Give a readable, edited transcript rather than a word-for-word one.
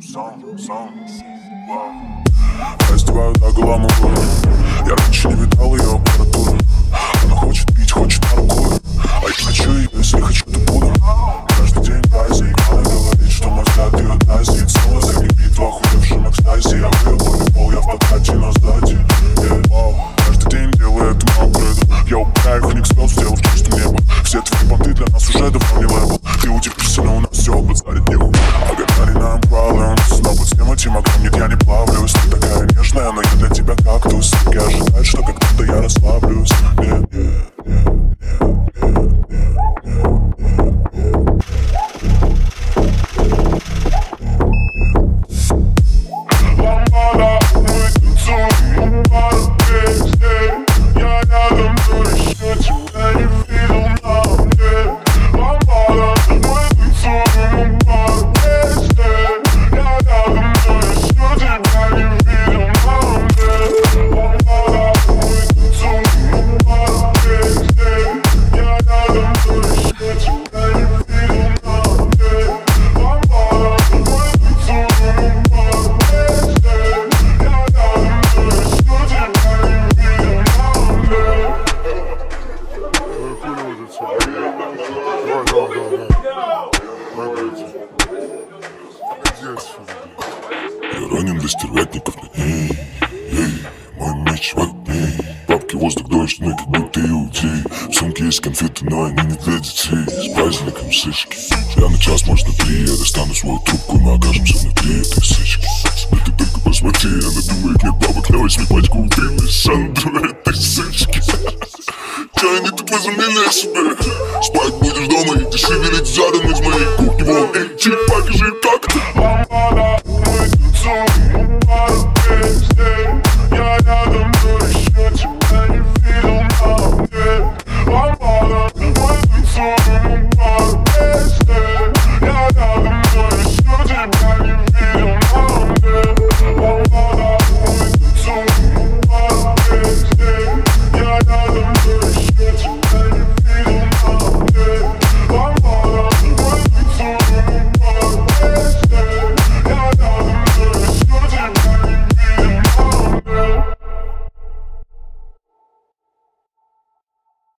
Раздеваю до головы гору. Я раньше не видал ее аппаратуру. Она хочет пить, хочет наркоту. А я хочу ее, если хочу, то буду. Каждый день гайза, и она говорит, что мой взгляд ее тайзит. Снова загибит в охуевшем экстазе. Я выебаю пол, я в подкате на сдате. Каждый день делаю это апгрейду. Я убираю их, ник слез, сделал в чистом небо. Все твои понты для нас уже давно не лейбл. Ты удивишься, но у нас все базарит нехуй. А говори нам проблем. Снова с тематим огонь, нет, я не плавлюсь. Ты такая нежная, но я для тебя кактус. Я ожидаю, что как-то я расслаблюсь. Я ранен до стервятников на ней. Мой меч в огне. Бабки, воздух, дождь, ну как будто иудей. В сумке есть конфеты, но они не для детей. С праздником сычки. Я на час, может на 3. Я достану свою трубку, мы окажемся внутри этой сычки. Да ты только посмотри, она думает, нет бабок на 8 пачку утренней Сандру этой сычки. Чё они тут возомнили о себе? Спать будешь дома и дешевелить зад.